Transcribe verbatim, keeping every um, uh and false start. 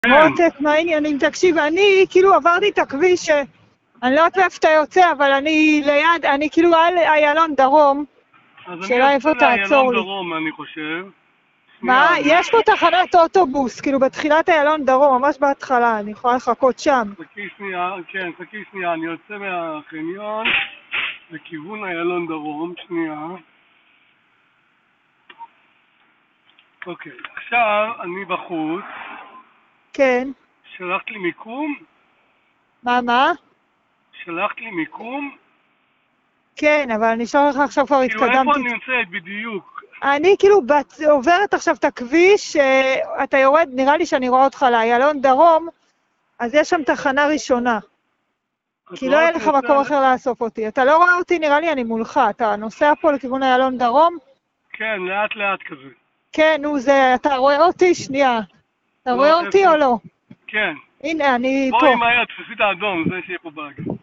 מותק, מה העניינים? תקשיב, אני כאילו עברתי את הכביש, אני לא יודעת איפה אתה יוצא, אבל אני ליד, אני כאילו על איילון דרום, שאלה איפה תעצור לי. אז אני יוצא לאיילון דרום, אני חושב. מה? יש פה תחנת אוטובוס, כאילו בתחילת איילון דרום, ממש בהתחלה, אני יכולה לחכות שם. חכי שנייה, כן, חכי שנייה, אני יוצא מהחניון לכיוון איילון דרום, שנייה. אוקיי, עכשיו אני בחוץ. כן. שלחת לי מיקום? מה, מה? שלחת לי מיקום? כן, אבל אני אשאר לך עכשיו כבר כאילו התקדמתי. איפה אני נמצאת בדיוק? אני כאילו בת... עוברת עכשיו את הכביש, אתה יורד, נראה לי שאני רואה אותך לאיילון דרום, אז יש שם תחנה ראשונה. כי לא יהיה לך מקום אחר לאסוף אותי. אתה לא רואה אותי, נראה לי אני מולך. אתה נוסע פה לכיוון איילון דרום? כן, לאט לאט כזה. כן, נו, זה, אתה רואה אותי? שנייה. אתה רואה אותי או לא? כן. הנה, אני פה. בואי מהר, תפסי את האדום, זה שיהיה פה באג.